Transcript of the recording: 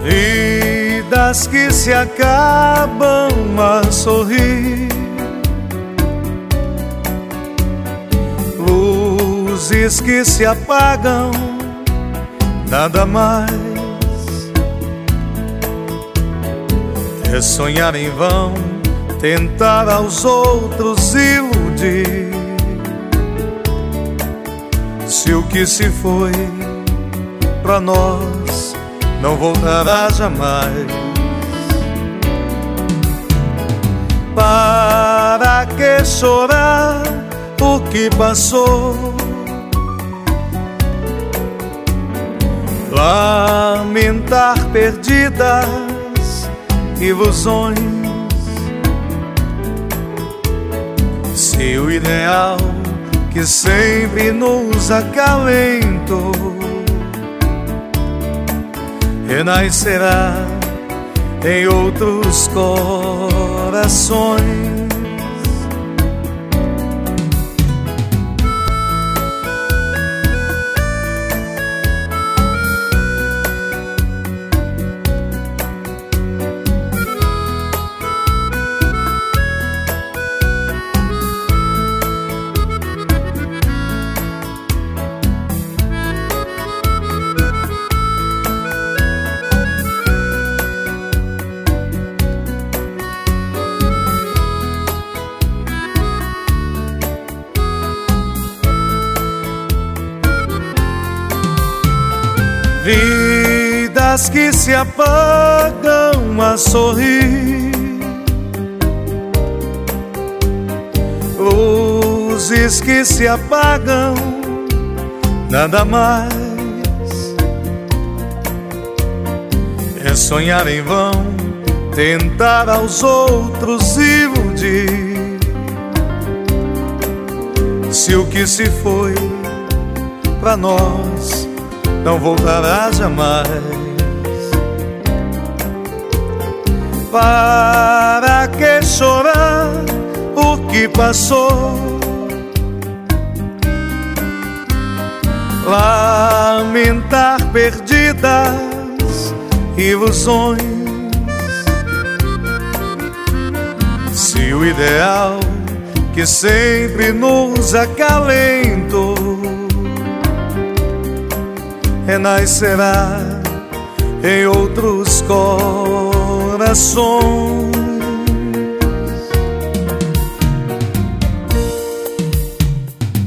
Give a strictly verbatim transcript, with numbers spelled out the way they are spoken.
Vidas que se acabam a sorrir, luzes que se apagam, nada mais. É sonhar em vão, tentar aos outros iludir. Se o que se foi pra nós não voltará jamais. Para que chorar o que passou? Lamentar perdidas ilusões. Se o ideal que sempre nos acalentou renascerá em outros corações. Vidas que se apagam a sorrir, luzes que se apagam, nada mais. É sonhar em vão, tentar aos outros iludir. Se o que se foi pra nós não voltará jamais. Para que chorar o que passou? Lamentar perdidas ilusões. Se o ideal que sempre nos acalentou renascerá em outros corações.